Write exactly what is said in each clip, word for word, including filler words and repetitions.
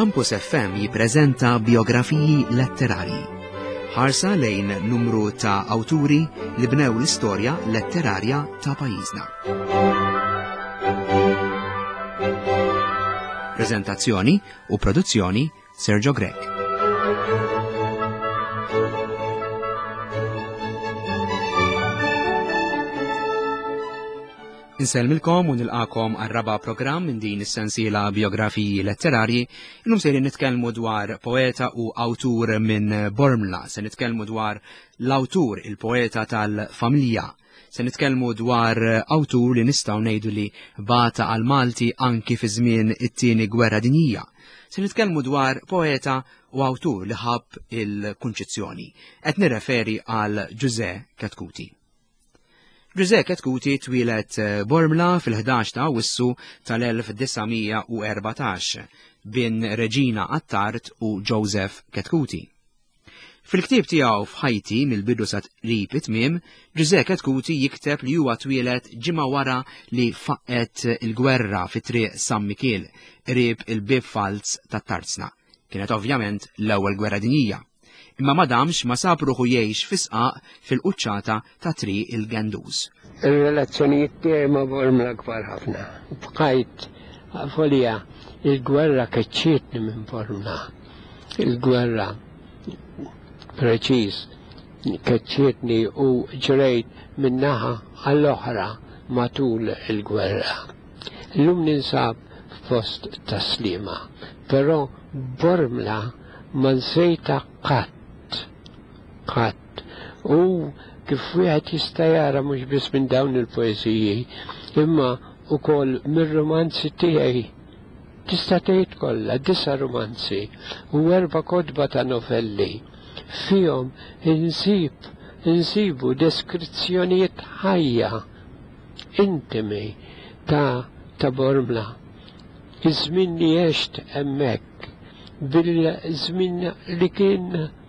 Campus F M jippreżenta biografiji letterari. Ħarsa lejn numru ta' awturi li bnew l-istorja letterarja ta' pajjiżna. Preżentazzjoni u produzzjoni Sergio Grek. Inselmilkom u nilqakom għal-raba programm minn din is-sensiela biografiji letterarji. Illum sejrin nitkellmu dwar poeta u awtur minn Bormla, se nitkellmu dwar l-awtur, il-poeta tal-familja. Se nitkellmu dwar awtur li nistgħu ngħidu li bata għal Malti anki fi żmien it-tieni gwerra dinjija. Se nitkellmu dwar poeta u awtur li ħabb il-kunċizzjoni. Qed nirreferi għal Giuseppe Katkuti. Giuseppe Katkuti twilet Bormla fil-ħdax ta' Awwissu tal-elf tisa' u erbatax bin Reġina Attart u Joseph Katkuti. Fil-ktieb tiegħu f'Ħajti mill-bidu sa qrib it-tmiem, Giuseppe Katkuti jikteb li huwa twilet ġimgħa wara li faqqet il-gwerra fit-triq San Michiel qrib il-Bib Falz tat-Tarzna. Kienet ovvjament l-ewwel gwerra dinjija. Imma madamx ma sab ruħu jgħix fisqaq fil-quċċata ta' triq il-Ganduż. Ir-relazzjonijiet tiegħi ma' Bormla kbar ħafna. Bqajt folija il-gwerra keċċietni minn Bormla. Il-gwerra preċiż keċċietni u ġrejt minn naħa għall-oħra matul il-gwerra. Llum ninsab f'post taslima, però Bormla ma nsejta qatt. qatt. U kif wieħed jista' jara mhux biss minn dawn il-poeżiji, imma wkoll mir-romanzi tiegħi tista' tgħid kollha disa' romanzi u erba' kotba ta' novelli. Fihom insib insibu deskrizzjonijiet ħajja intimi ta' ta' Bormla. Iż-żmien li għext hemmhekk bil-żmien li kien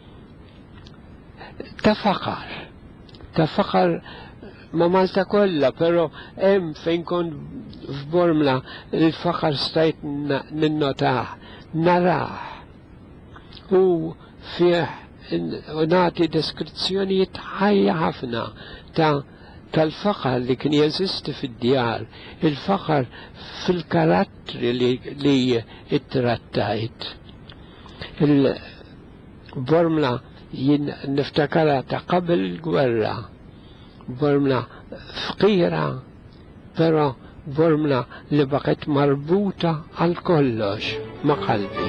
ta' faqar, ta' faqar ma' Malta kollha, però hemm fejn kont f'Bormla il-faqar stajt ninnotah, narah. U fih nagħti deskrizzjonijiet ħajja ħafna ta' tal-faqar li kien jeżisti fid-djar, il-faqar fil-karattri li, li ittrattajt. Il-Bormla jien niftakara ta' qabel il-gwerra. Bormla fqira, però Bormla li baqet marbuta għal kollox ma' qalbi.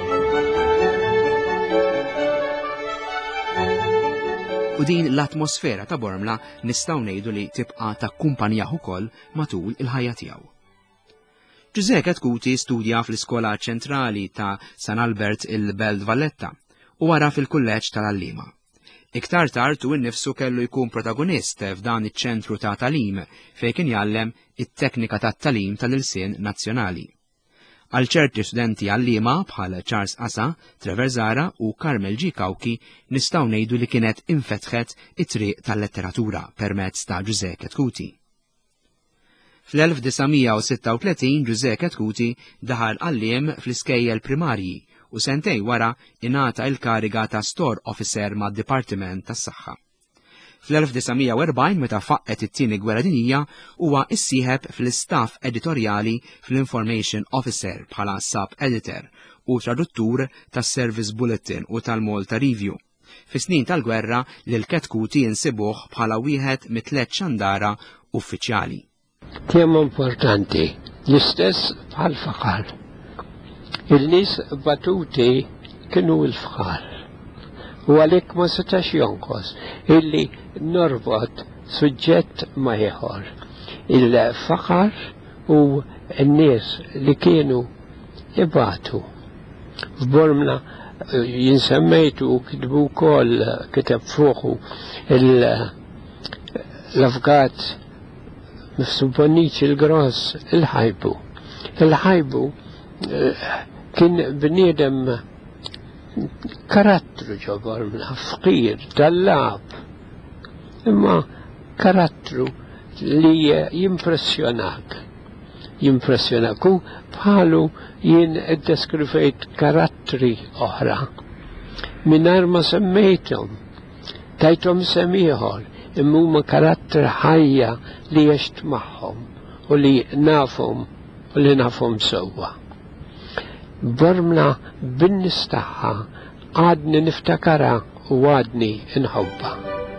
U din l-atmosfera ta' Bormla nistgħu ngħidu li tibqa' takkumpanjah ukoll matul il-ħajja tiegħu. Giuseppe Katkuti studja fl-Iskola Ċentrali ta' San Albert il-Belt Valletta u wara fil-kulleġġ tal-Allima. Iktar tard hu nnifsu kellu jkun protagonist f'dan iċ-ċentru ta' talim fejn kien jgħallem it-teknika tat-talim tal-Ilsien Nazzjonali. Għal ċerti studenti għallima bħal Charles Asa, Trevor Zara u Carmel G. Kawki nistgħu ngħidu li kienet infetħet it-triq tal-letteratura permezz ta' Giuseppe Katkuti. Fl-elf tisa' u sitta u tletin Giuseppe Katkuti daħal għalliem fl-iskejjel primarji u sentej wara ingħata il-kariga ta' Store Officer mad-Dipartiment tas-Saħħa. Fl-elf tisa' u erbgħin meta faqqet it-tieni gwerra dinjija huwa issieħeb fl-istaff editorjali fl-Information Officer bħala sub-editor u traduttur tas-Service Bulletin u tal-Malta Review. Fis-snin tal-gwerra lil Katkuti jinsibuh bħala wieħed mit-tliet xandara uffiċjali. Tema importanti, l-istess bħal faqar. Il-nies batuti kienu l-faqar. U għalhekk ma setax jonqos illi norbot suġġett ma ieħor. Il-faqar u n-nies li kienu ibatu. F'Bormla jinsemmejtu kitbu wkoll kiteb fuqu l-Afgat mifsuboniċ il-gross il-ħajbu. Il-ħajbu kien bniedem karattru ġo Bormla, fqir, dallab, imma karattru li jimpressjonak. jimpressjonak u bħalu jien id-deskrivejt karattri oħra minar ma semmejtom tajtom semieħor imma huma karatter ħajja li jext magħhom u li nafhom u li nafhom sewwa. Bormla bin-nistaħħa għadni niftakara u għadni inħobba.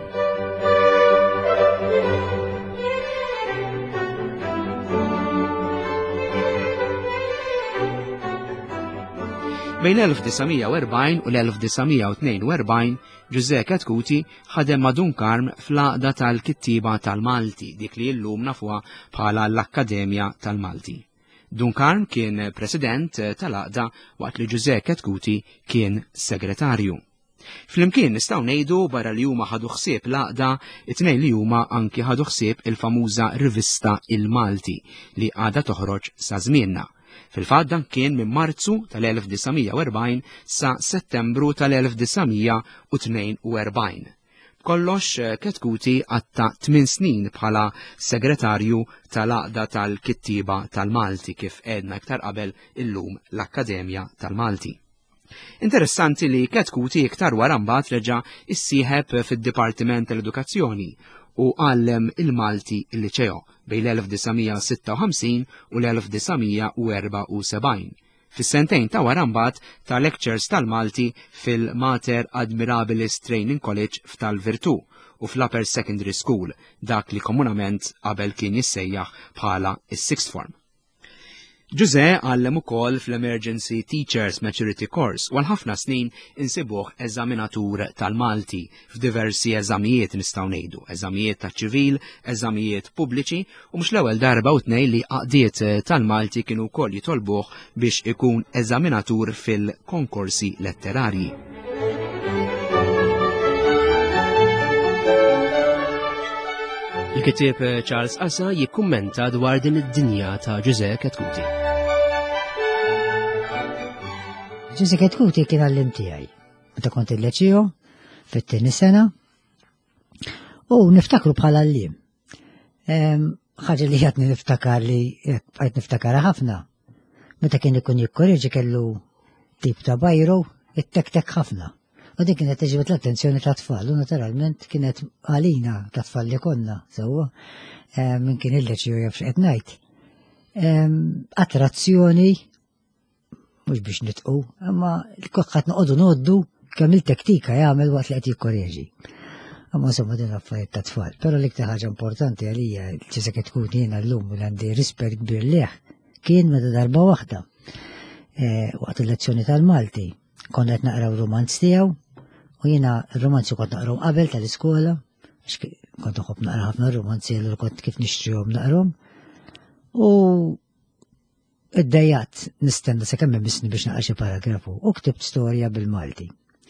Bejn l-elf tisa' u erbgħin u l-elf tisa' u tnejn u erbgħin, Giuseppe Katkuti ħadem ma' Dunkarm fl-għaqda tal-Kittiba tal-Malti, dik li llum nafuha bħala l-Akkademja tal-Malti. Dunkarm kien president tal-għaqda waqt li Giuseppe Katkuti kien segretarju. Flimkien nistgħu ngħidu barra li huma ħadu ħsieb l-għaqda, it-tnejn li huma anki ħadu ħsieb il-famuża rivista Il-Malti li għadha toħroġ sa żmienna. Fil-fatt dan kien minn Marzu tal-elf tisa' u erbgħin sa Settembru tal-elf tisa' u tnejn u erbgħin. Kollox Katkuti għatta tmien snin bħala segretarju tal-għaqda tal-Kittiba tal-Malti kif għedna iktar qabel illum l-Akkademja tal-Malti. Interessanti li Katkuti iktar wara mbagħad reġa' issieħeb fid-Dipartiment tal-Edukazzjoni u għallem il-Malti il-Liċeo bejn l-elf tisa' u sitta u ħamsin u l-elf tisa' u erba' u sebgħin. Fis-sentejn ta' wara mbagħad ta' lectures tal-Malti fil-Mater Admirabilis Training College f'Tal-Virtu u fl-Upper Secondary School, dak li komunament qabel kien jissejjaħ bħala is-Sixth Form. Giuseppe għallem ukoll fl-Emergency Teachers Maturity Course u għal ħafna snin insibuh eżaminatur tal-Malti f'diversi eżamijiet nistgħu ngħidu, eżamijiet ta' ċivil, eżamijiet pubbliċi u mhux l-ewwel darba u tnejn li qaqdiet tal-Malti kienu wkoll jitolbuh biex ikun eżaminatur fil-konkorsi letterarji. Il-kittieb Charles Assa jikkummenta dwar din id-dinja ta' Giuseppe Katkuti. Giuseppe Katkuti kien għallim tiegħi. Meta kont il-Liċeo fit-tieni sena u niftakru bħala għallim. Ħaġa li ħadni niftakar li qed niftakara ħafna. Meta kien ikun jikkorreġi kellu tip ta' bajro it-tek-tek ħafna. U dik kienet tiġbed l-attenzjoni ta' tfal, u naturalment kienet għalina ta' tfal li konna, sewwa, minn kien il-Liċeo jaf x'qed ngħid. Attrazzjoni, mhux biex nitqu, imma l-kokkat noqogħdu noddu kemm il-tektika jagħmel waqt li qed jikkorreġi. Imma insomma din affarijiet ta' tfal. Però l-iktar ħaġa importanti għalija Giuseppe Katkuti jiena llum li għandi rispett kbir leh kien meta darba waħda waqt il-lezzjoni tal-Malti. Konna qed naqraw romanz tiegħu u jiena r-romanzi kont naqrom qabel tal-iskola, kont nħobb naqra ħafna romanzi l kont kif nixtrihom naqrom. U id-dejjat nistenna sakemm imissni biex naqra xi paragrafu u ktibt storja bil-Malti.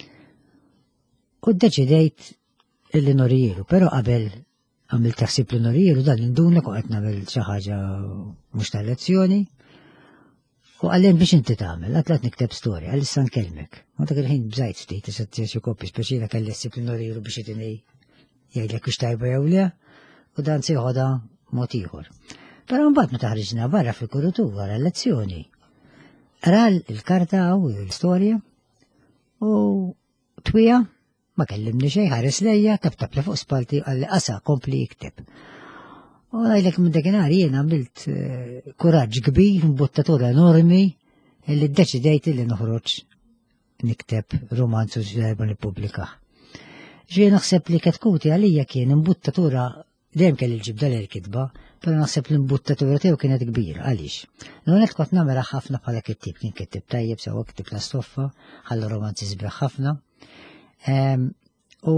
U ddeċidejt illi norijielu, però qabel għamilt taħsib li norijielu dan induna kont qed nagħmel xi ħaġa mhux tal-lezzjoni. U għallen biex inti tagħmel, għatlat nikteb storja, għal-issa nkellmek. Ma dak il-ħin bżajt ftit, issa xi koppi speċina kelli disciplinoriru biex itini jgħidlek biex tajba jew le, u dan se jħodha mod ieħor. Però mbagħad meta ħriġna barra fil-kurutur wara l-lezzjoni. Ara l-karta u l-istorja u twija ma kellimni xejn ħares lejja tabtab li fuq spalti għalli qasa kompli jikteb. U għajlek minn dakinhar jien għamilt kuraġġ kbir, mbuttatura enormi, illi ddeċidejt li noħroġ nikteb romanzu darba nippubblikaħ. Ġie naħseb li Katkuti għalija kien imbuttatura dejjem kelli l-ġibda l-kitba, però naħseb li imbuttatura tiegħu kienet kbira għaliex. L-għonet kont nagħmilha ħafna bħala kittib, kien kittib tajjeb sewa kittib la stoffa, ħallu romanzi sbieħ ħafna. U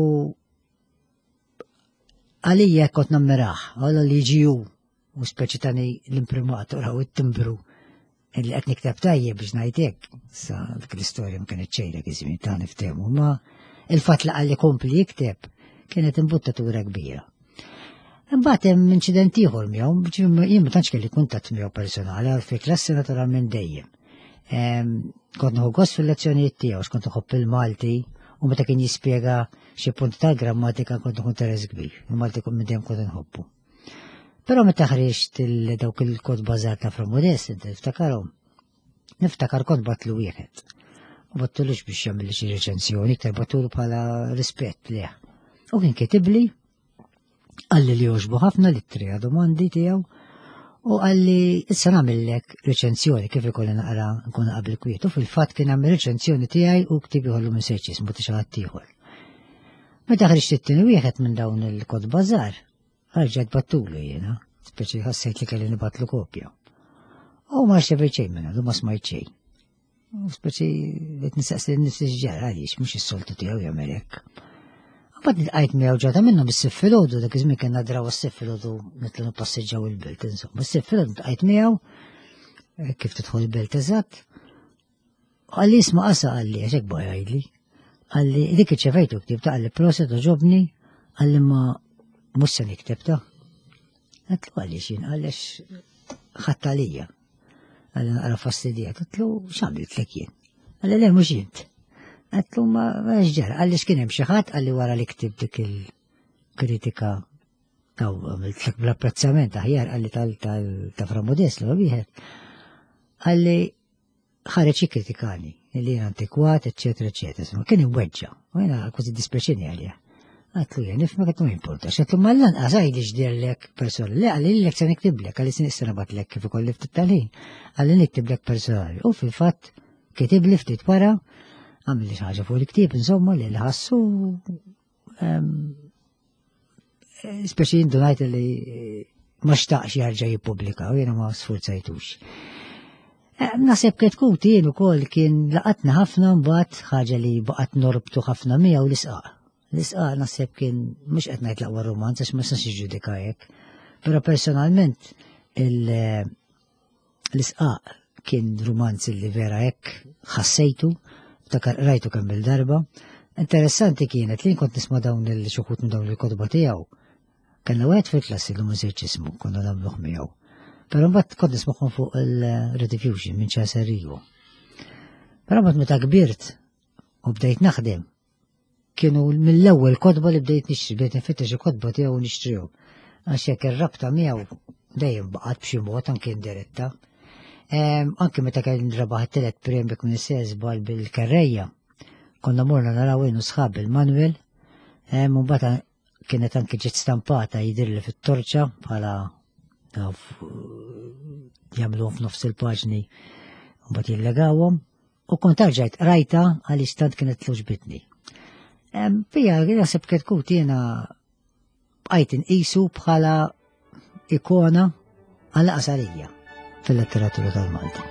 għalija kont nammiraħ, għalla li ġiju u speċitani l-imprimatur għaw it-timbru li qed nikteb tajjeb biex ngħidlek, sa dik l-istorja ma kienet ċejra kizmin ta' niftehmu, ma il-fatt li għalli kompli jikteb kienet imbuttatura kbira. Imbagħad hemm inċident ieħor miegħu, jien ma tantx kelli kuntatt miegħu personali, għal fi klassi naturalment dejjem. Kont nieħu gost fil-lezzjonijiet tiegħu x'kont nħobb il-Malti u meta kien jispjega xi punti ta' grammatika kont nkun teres kbir, il-Malti kont minn dejjem kont inħobbu. Però meta ħriġt dawk il-kodba żgħar ta' Fra Modest, niftakarhom. Niftakar kont batlu wieħed. U battulux biex jagħmel xi reċenzjoni, iktar battulu bħala rispett leh. U kien kitibli għalli li joġbu ħafna li trija domandi tiegħu u għalli issa nagħmellek reċenzjoni kif ikolli naqra nkun qabel kwiet. U fil-fatt kien għamel reċenzjoni tiegħi u ktibi ħollu minn seċis mbagħad xi ħadd ieħor. Meta ħriġt it-tieni wieħed minn dawn il-kodba żgħar, ħarġet battulu jiena, speċi ħassejt li kelli nibatlu kopja. U ma xefer xejn minn għadu ma smajt xejn. Speċi qed nistaqsi nnifsi x'ġara għaliex mhux is-soltu tiegħu jagħmel hekk. Bad nilqajt miegħu ġata minnhom is-siffilodu dak iż-żmien kien nadraw is-siffilodu nitlu nippassiġġaw il-belt insomma. Is-siffilodu nilqajt miegħu kif tidħol il-belt eżatt. Għalli isma' qasa għalli għax hekk baqgħu jgħidli. Għalli dik iċċevejtu ktibta għalli proset ġobni għalli ma mhux se niktibta. Għatlu għaliex jien għaliex ħadd għalija. Għalli naqra fastidijat. Għatlu x'għamilt lek jien. Għalli le mhux jint. Għatlu ma ġara, għalli xkien hemm xi ħadd għalli wara li ktib dik il-kritika taw għamilt bl-apprezzament aħjar għalli ta' Fra Modest li wieħed. Għalli ħareġ jikkritikani li jien antikwat, eċetera, eċetera. Kien imweġġa, u jiena kważi dispjaċini għalija. Għatlu jien nifhmek qed ma jimpurtax. Għatlu ma lanqas għajli x'dirlek persona. Le għalli lek se niktiblek, għalli se nista' nabatlek kif ikolli ftit tal-ħin. Għalli niktiblek personali. U fil-fatt kitibli ftit wara għamil li xaħġa fuq il-ktib, insomma, li l-ħassu speċi indunajt li ma xtaqx jarġa jipublika u jena ma sfurzajtux. Nasib kiet kuti jien ukoll kien laqatna ħafna mbagħad ħaġa li baqgħet norbtu ħafna miegħu l-isqaq. L-isqaq nasib kien mhux qed ngħid laqwa romanz għax ma nistax niġġudika hekk. Però personalment l-isqaq kien romanz li vera hekk ħassejtu. Dakar rajtu kemm bil-darba. Interessanti kienet li kont nisma' dawn il-xuħut minn dawn il-kodba tiegħu. Kellna wieħed fil-klassi li mużeċ ismu, konna nagħmluh miegħu. Però mbagħad kont nisma'hom fuq il-Rediffusion minn Ċasarrigo. Però mbagħad meta kbirt u bdejt naħdem, kienu mill-ewwel kodba li bdejt nixtri, bdejt nfittex il-kodba tiegħu u nixtrihom. Għax jekk ir-rabta miegħu dejjem baqgħet b'xi mod anke indiretta. Anke meta kien nrabaħ it-telet prembek minn is-sesbal bil-karrejja, konna morna naraw inhu sħab il-Manuel, mbagħad kienet anke ġiet stampata jidirli fit-torċa bħala jagħmluhom f'nofs il-paġni mbagħad jillegawhom u kont arġajt rajta għaliex tant kienet tluġbitni. Fija naħseb kien tkun jiena bqajt inqisu bħala ikona għal qasarija fil-letteratura tal-Malti.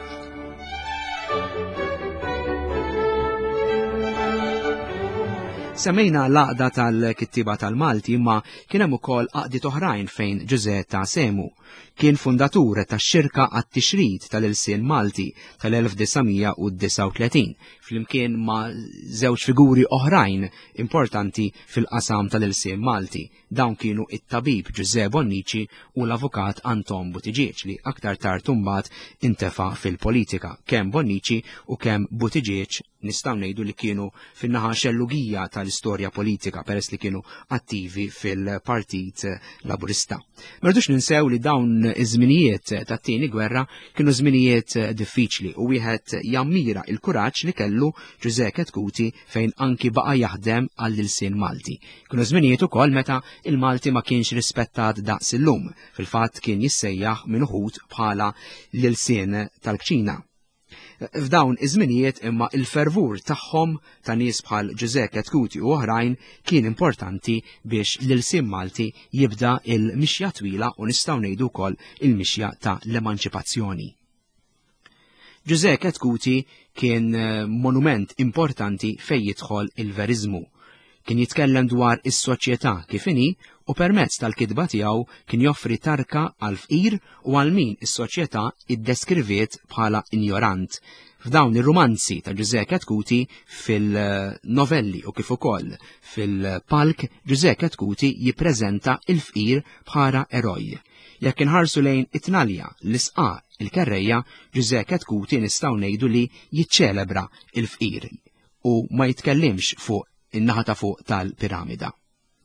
Semmejna l-għaqda tal-kittiba tal-Malti imma kien hemm ukoll għaqdiet oħrajn fejn Giuseppe Semu kien fundatur tax-xirka għat-tixrid tal-Ilsien Malti tal-elf tisa' u disa' u tletin flimkien ma' żewġ figuri oħrajn importanti fil-qasam tal-Ilsien Malti. Dawn kienu it-tabib Giuseppe Bonnici u l-avukat Anton Buttigieg li aktar tard imbagħad intefa' fil-politika. Kemm Bonnici u kemm Buttigieg nistgħu ngħidu li kienu fin-naħa xellugija tal-istorja politika peress li kienu attivi fil-Partit Laburista. Merdux ninsew li dawn iż-żminijiet tat-tieni gwerra kienu żminijiet diffiċli u wieħed jammira il-kuraġġ li kellu Giuseppe Ketkuti fejn anki baqa' jaħdem għall-Ilsien Malti. Kienu żminijiet ukoll meta il-Malti ma kienx rispettat daqs illum, fil-fatt kien jissejjaħ minn uħud bħala l-Ilsien tal-Kċina. F'dawn iż-żminijiet imma il-fervur tagħhom ta' nies bħal Giuseppe Ketkuti u oħrajn kien importanti biex l-Ilsien Malti jibda il-mixja twila u nistgħu ngħidu wkoll il-mixja ta' l-emanċipazzjoni. Giuseppe Ketkuti kien monument importanti fejn jidħol il-veriżmu. Kien jitkellem dwar is-soċjetà kif inhi u permezz tal-kitba tiegħu kien joffri tarka għal fqir u għal min is-soċjetà iddeskriviet bħala injorant. F'dawn ir-romanzi ta' Giuseppe Ketkuti fil-novelli u kif ukoll fil-palk Giuseppe Ketkuti jippreżenta il-fqir bħala eroj. Jekk inħarsu lejn it-tnalja l-isqa il-karrejja, Giuseppe Ketkuti nistgħu ngħidu li jiċċelebra il-fqir u ma jitkellimx fuq in-naħa ta' fuq tal-piramida.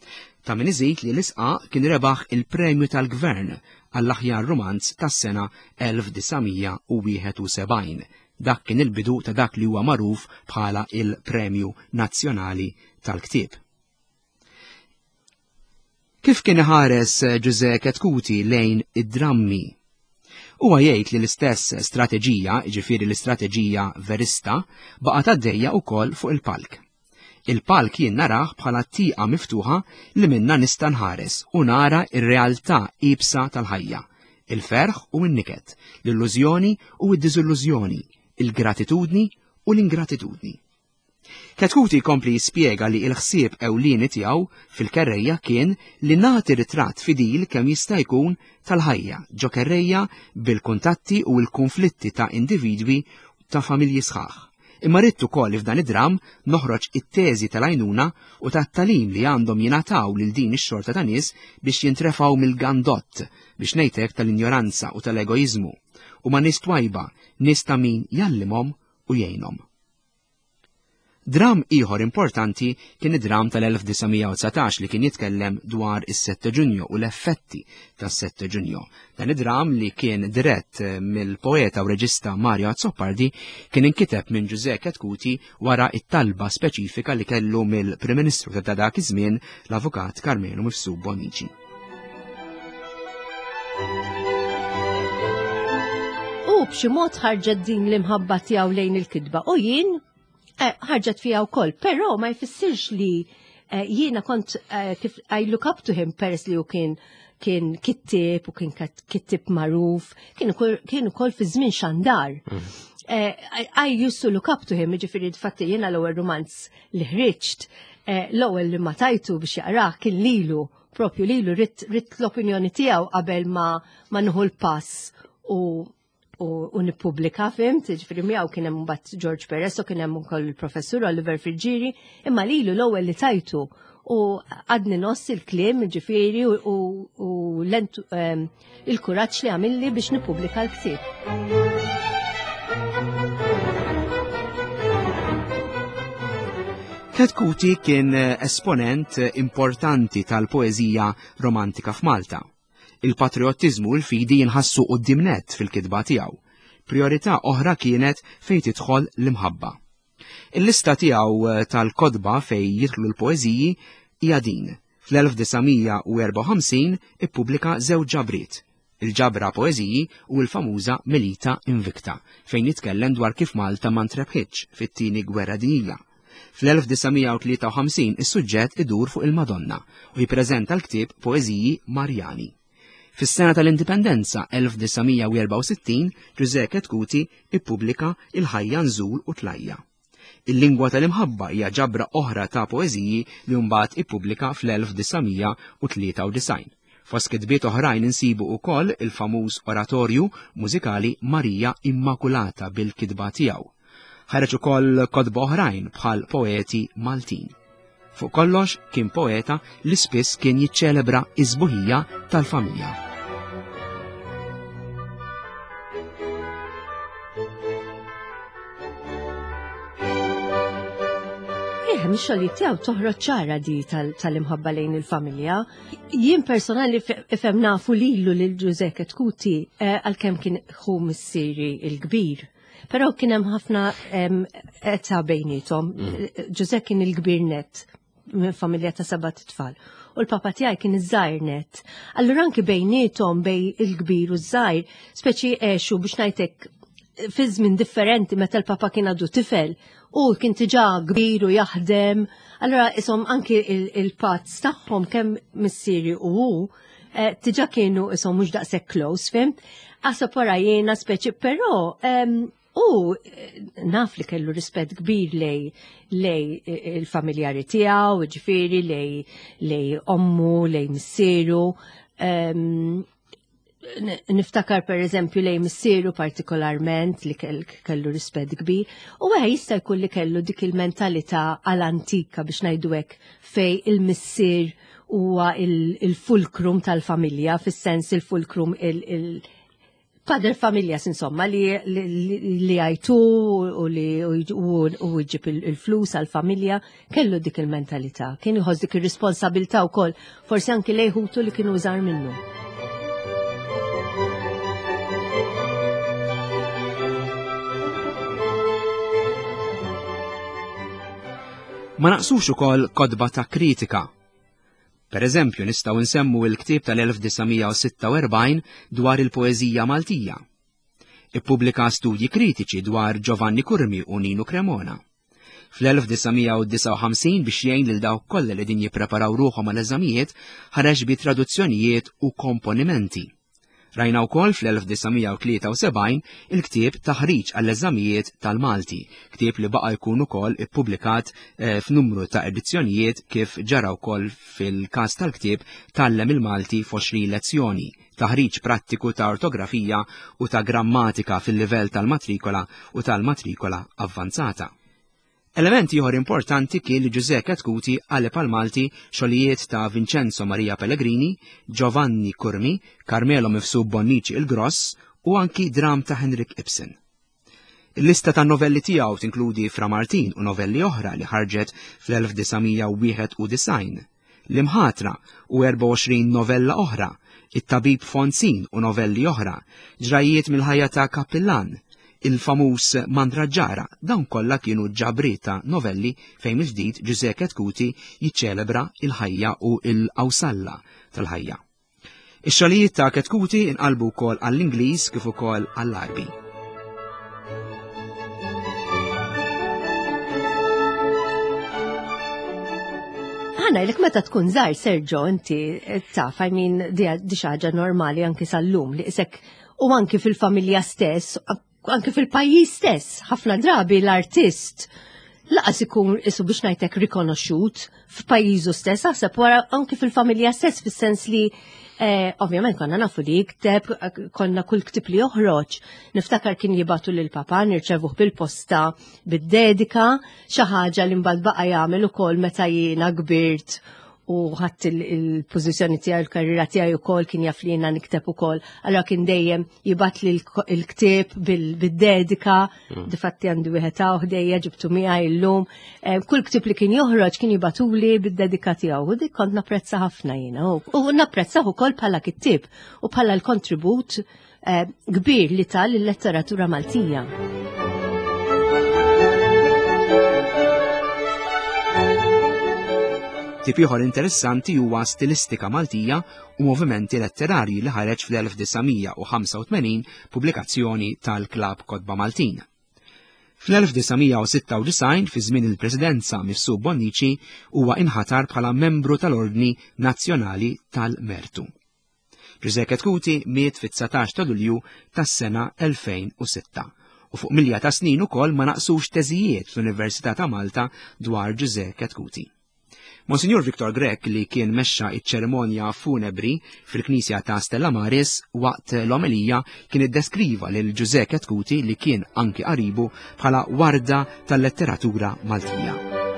Ta' min iżid li l-isqaq kien rebaħ il-premju tal-gvern għall-aħjar romanz tas-sena elf tisa' u wieħed u sebgħin. Dak kien il-bidu ta' dak li huwa magħruf bħala il-Premju Nazzjonali tal-Ktieb. Kif kien iħares Giuseppe Katkuti lejn id-drammi? Huwa jgħid li l-istess strateġija, ġifieri l-istrateġija verista, baqgħet għaddejja wkoll fuq il-palk. Il-palk jien narah bħala tieqa miftuħa li minna nista' nħares u nara r-realtà ibsa tal-ħajja, il-ferħ u n-niket, l-illużjoni u d-diżillużjoni, il-gratitudni u l-ingratitudni. Katkuti kompli jispjega li l-ħsieb ewlieni tiegħu fil-kerrejja kien li nagħti ritratt fidil kemm jista' jkun tal-ħajja ġo kerrejja bil-kuntatti u l-konflitti ta' individwi ta' familji sħaħ. Imma rid ukoll f'dan id-dram noħroġ it-teżi tal-għajnuna u tat-talim li għandhom jingħataw lil din ix-xorta ta' nies biex jintrefgħu mill-gandott biex ngħidlek tal-injoranza u tal-egoiżmu u ma' nies twajba, nies ta' min jallimhom u jgħinhom. Dram ieħor importanti kien id-dram tal-elf tisa' u tsatax li kien jitkellem dwar is-sette Ġunju u l-effetti tas-sette Ġunju. Dan id-dram li kien dirett mill-poeta u reġista Mario Azzopardi kien inkiteb minn Giuseppe Katkuti wara it-talba speċifika li kellu mill-Prim Ministru ta' dak iż-żmien l-Avukat Carmelo Mifsud Bonnici. U b'xi mod ħarġet din l-imħabba tiegħu lejn il-kitba u jien ħarġet fija wkoll, però ma jfissirx li jiena kont kif I look up to him peress li hu kien kien kittib u kien kittib magħruf, kien ukoll fi żmien xandar. I used to look up to him, ġifieri fatti jiena l-ewwel romanz li ħriġt, l-ewwel li ma tajtu biex jaqrah kien lilu, propju lilu rid l-opinjoni tiegħu qabel ma ma nieħu l-pass u u nippubblika fimt, ġifieri miegħu kien hemm mbagħad George Peresso, kien hemm ukoll il-professur Oliver Frigieri, imma lilu l-ewwel li tajtu u għadni noss il-kliem ġifieri u il-kuraġġ li għamilli biex nippubblika l-ktieb. Katkuti kien esponent importanti tal-poeżija romantika f'Malta. Il-patriottiżmu u l-fidi jinħassu quddiem nett fil-kitba tiegħu. Priorità oħra kienet fejn tidħol l-imħabba. Il-lista tiegħu tal-kodba fejn jidħlu l-poeżiji hija din. Fl-elf tisa' u erba' u ħamsin ippubblika żewġ ġabriet, il-ġabra poeżiji u l-famuża Melita Invicta, fejn jitkellem dwar kif Malta ma ntrebħitx fit-tieni gwerra dinjija. Fl-elf tisa' u tlieta u ħamsin is-suġġett idur fuq il-Madonna u jippreżenta l-ktieb Poeżiji Marjani. Fis-sena tal-Indipendenza elf tisa' u erba' u sittin Giuseppe Katkuti ippubblika Il-ħajja nżul u tlajja. Il-lingwa tal-imħabba hija ġabra oħra ta' poeżiji li mbagħad ippubblika fl-elf tisa' u tlieta u disgħin. Fost kitbiet oħrajn insibu wkoll il-famuż oratorju mużikali Marija Immakulata bil-kitba tiegħu. Ħareġ ukoll kotba oħrajn bħal poeti Maltin. Fuq kollox kien poeta li spiss kien jiċċelebra iż-sbuħija tal-familja. Eh, mix-xogħlijiet tiegħu toħroġ ċara di tal-imħabba lejn il-familja. Jien personali ifhem nafu lilu lil Giuseppe Katkuti għalkemm kien ħu missieri l-kbir. Però kien hemm ħafna età bejnietom. Giuseppe kien il-kbir nett minn familja ta' seba' tfal. U l-papa tiegħi kien iż-żgħir nett. Allura anki bejnietom bej il-kbir u żgħir, speċi għexu biex ngħidlek fi żmien differenti meta l-papa kien għadu tifel u kien diġà kbir u jaħdem. Allura ishom anki il-pazz tagħhom kemm missieri u hu diġà kienu ishom mhux daqshekk close, fimt? Għasa pora jiena speċi, però u naf li kellu rispett kbir lej lej il-familjari tiegħu, ġifieri lej lej ommu, lej missieru. Niftakar per eżempju lej missieru partikolarment li kellu rispett kbir. U għaj jista' jkun li kellu dik il-mentalità għal-antika biex ngħidu hekk fej il-missier huwa il-fulkrum tal-familja, fis-sens il-fulkrum il- Padre familjas insomma li li għajtu u li u jġib il-flus għal-familja kellu dik il-mentalità, kien jħoss dik ir-responsabilità wkoll, forsi anki lejħutu li kienu żgħar minnu. Ma naqsux ukoll kodba ta' kritika. Per eżempju, nistgħu nsemmu l-ktieb tal-elf tisa' sitta u erbgħin dwar il-poeżija Maltija. Ippubblika studji kritiċi dwar Giovanni Curmi u Nino Cremona. Fl-elf tisa' disa' u ħamsin biex jgħin lil dawk kollha li din jippreparaw ruħhom għall-eżamijiet ħareġ bi traduzzjonijiet u komponimenti. Rajna wkoll fl-elf tisa' tlieta u sebgħin il-ktieb Taħriġ għall-eżamijiet tal-Malti, ktieb li baqa' jkun ukoll ippubblikat e, f'numru ta' edizzjonijiet kif ġara wkoll fil-każ tal-ktieb Tallem il-Malti f'għoxrin lezzjoni, taħriġ prattiku ta' ortografija u ta' grammatika fil-livell tal-matrikola u tal-matrikola avvanzata. Elementi ieħor importanti kien li Giuseppe Catcuti għallep għal Malti xogħlijiet ta' Vincenzo Maria Pellegrini, Giovanni Curmi, Carmelo Mifsud Bonnici il-Gross u anki dram ta' Henrik Ibsen. Il-lista ta' novelli tiegħu tinkludi Fra Martin u novelli oħra li ħarġet fl-elf tisa' wieħed u design, L-Imħatra u erba' u għoxrin novella oħra, It-Tabib Fonsin u novelli oħra, Ġrajiet mill-ħajja ta' Kappillan, il-famuż Mandraġġara, dawn kollha kienu ġabrieta novelli fejn il-ġdid Giuseppe Catcuti jiċċelebra il-ħajja u l-awsalla tal-ħajja. Ix-xogħlijiet ta' Catcuti inqalbu wkoll għall-Ingliż kif ukoll għall-Arbi. Ħana jlek meta tkun żgħar Sergio inti taf I mean di xi ħaġa normali anke sal-lum li isek u anke fil-familja stess anke fil-pajjiż stess, ħafna drabi l-artist laqas ikun isu biex ngħidlek rikonoxxut f'pajjiżu stess, aħseb wara anke fil-familja stess fis-sens li eh, ovvjament konna nafu li jikteb, konna kull ktib li joħroġ. Niftakar kien jibatu lil papa nirċevuh bil-posta bid-dedika xi ħaġa li mbagħad baqa' jagħmel ukoll meta jiena kbirt u ħadd il-pożizzjoni tiegħi l-karriera tiegħi wkoll kien jaf li jiena nikteb ukoll. Allura kien dejjem jibgħat li l-ktieb bid-dedika, difatti għandi wieħed hawn ħdejja ġibtu miegħi llum. Kull ktieb li kien joħroġ kien jibatuli bid-dedika tiegħu u dik kont napprezza ħafna jiena. U napprezzah ukoll bħala kittieb u bħala l-kontribut kbir li tal il-letteratura Maltija. Tip ieħor interessanti huwa stilistika Maltija u movimenti letterarji li ħareġ fl-elf tisa' ħamsa u tmenin pubblikazzjoni tal-Klabb Kotba Maltin. Fl-elf tisa' sitta u design fi żmien il-Presidenza Mifsud Bonnici huwa inħatar bħala membru tal-Ordni Nazzjonali tal-Mertu. Giuseppe Catcuti miet fit-tsatax ta' Lulju tas-sena elfejn u sitta u fuq milja ta' snin ukoll ma naqsux teżijiet fl-Università ta' Malta dwar Giuseppe Catcuti. Monsignor Victor Grech li kien mexxa iċ-ċerimonja funebri fil-Knisja ta' Stella Maris waqt l-omelija kien iddeskriva lil Giuseppe Catcuti li kien anki qaribu bħala warda tal-letteratura Maltija.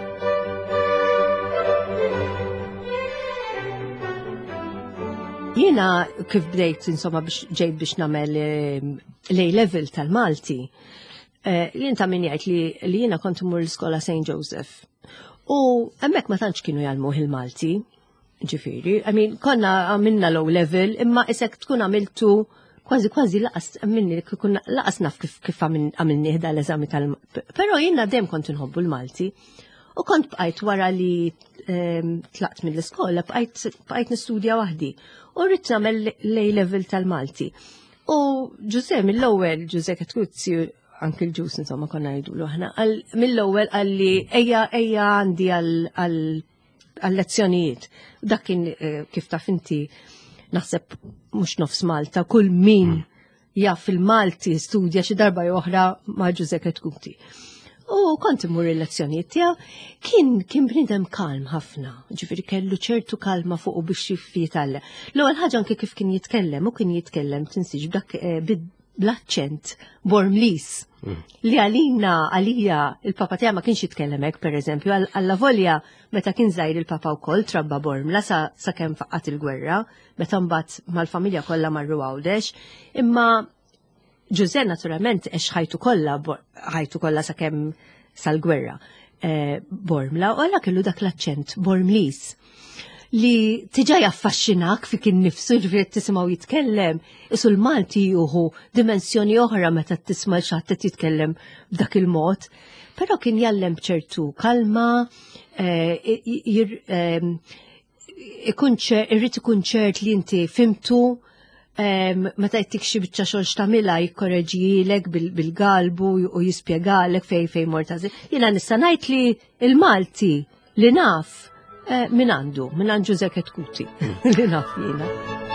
Jiena kif bdejt insomma biex ġejt biex nagħmel l-A-level tal-Malti, jien ta' min jgħid li jiena kont imur l-iskola Saint Joseph. U hemmhekk ma tantx kienu jgħallmuh il-Malti, ġifieri, I mean konna għamilna low level imma isek tkun għamiltu kważi kważi laqas minni kun laqas naf kif kif għamilni ħda l-eżami tal Però jiena dejjem kont inħobbu l-Malti. U kont bqajt wara li tlaqt mill-iskola bqajt nistudja waħdi u rrid nagħmel l-A-level tal-Malti. U Giuseppe mill-ewwel Giuseppe Catcuti anki l-ġus insomma konna jgħidulu ħna. Mill-ewwel għalli ejja ejja għandi għal-lezzjonijiet. Dak kien kif taf inti naħseb mhux nofs Malta, kull min jaf fil-Malti studja xi darba jew oħra ma' Giuseppe Catcuti. U kont imur il-lezzjonijiet tiegħu kien kien bniedem kalm ħafna, ġifieri kellu ċertu kalma fuq biex jitgħallem. L-ewwel ħaġa anke kif kien jitkellem u kien jitkellem tinsix b'dak bl-aċċent Bormlis. Li għalina għalija il-papa tiegħu ma kienx jitkellem hekk pereżempju, alla volja meta kien żgħir il-papa wkoll trabba Bormla sa sakemm faqqat il-gwerra, meta mbagħad mal-familja kollha marru Għawdex, imma Ġużè naturalment ex ħajtu kollha ħajtu kollha sakemm sal-gwerra Bormla, u għalla kellu dak l-aċċent Bormlis li tiġa jaffaxxinak fik innifsu ġifieri tisimgħu jitkellem, isu l-Malti juhu dimensjoni oħra meta tisma' xi jitkellem b'dak il-mod, però kien jallem ċertu kalma, irrid ikun ċert li inti fimtu, meta jtik xi biċċa xogħol x'tagħmilha jikkoreġjilek bil-galbu u jispjegalek fejn fejn mortażi. Jiena nista' ngħid li l-Malti li naf min għandu, min għand Ġużè Ketkuti, li naf jiena.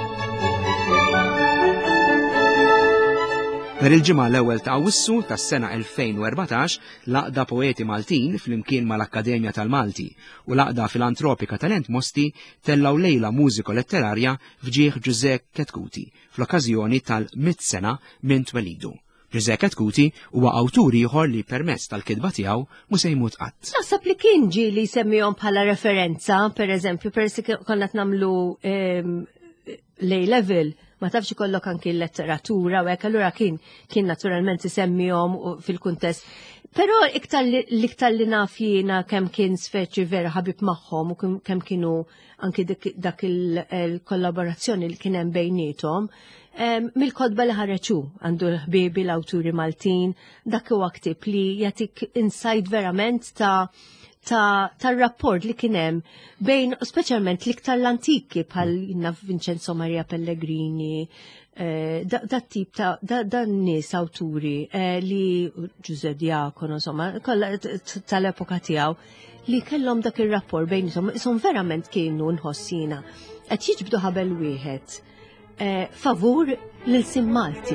Nhar il-ġimgħa l-ewwel ta' Awwissu tas-sena elfejn u erbatax laqda poeti Maltin flimkien mal-Akkademja tal-Malti u laqda filantropika Talent Mosti tellaw lejla mużiko letterarja fġieħ Ġużè Ketkuti fl-okkażjoni tal-mit sena minn twelidu. Ġużè Ketkuti huwa awtur ieħor li permezz tal-kitba tiegħu mhux se jmut qatt. Naħseb li kien ġi li jsemmihom bħala referenza, pereżempju, persi konna nagħmlu A-level, ma tafx ikollok anki l-letteratura u hekk allura kien kien naturalment isemmihom fil-kuntest. Però iktar l-iktar li naf jiena kemm kien speċi vera ħabib magħhom u kemm kienu anki dak il-kollaborazzjoni li kien hemm bejniethom. Mil-kodba li ħareċu għandu l-ħbibi l-awturi Maltin, dak huwa ktib li jagħtik insight verament ta' ta' rapport li kien hemm bejn speċjalment l-iktar l-antiki bħal Vincenzo Maria Pellegrini, da tip ta' dan nies awturi li Ġużè Diacono, insomma, kollha tal-epoka tiegħu li kellhom dak ir-rapport bejnhom, ishom verament kienu nħossina qed jiġbdu ħabel wieħed favur l-sim Malti.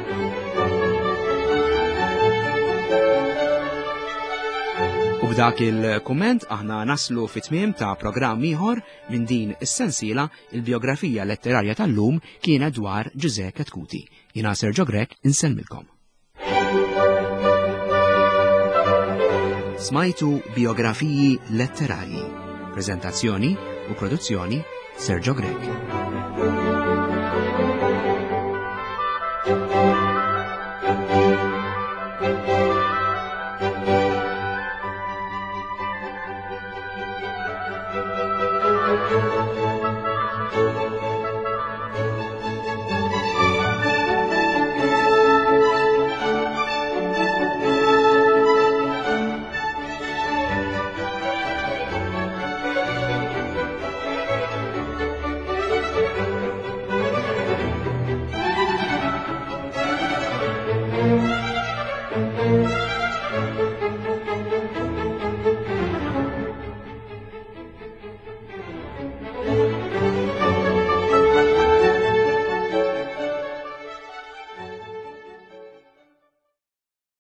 U b'dak il-kumment aħna naslu fit-tmiem ta' programm ieħor minn din is-sensiela il-biografija letterarja tal-lum kienet dwar Ġużè Ketkuti. Jiena Sergio Grek insellmilkom. Smajtu biografiji letterarji. Preżentazzjoni u produzzjoni Sergio Grek. Thank you.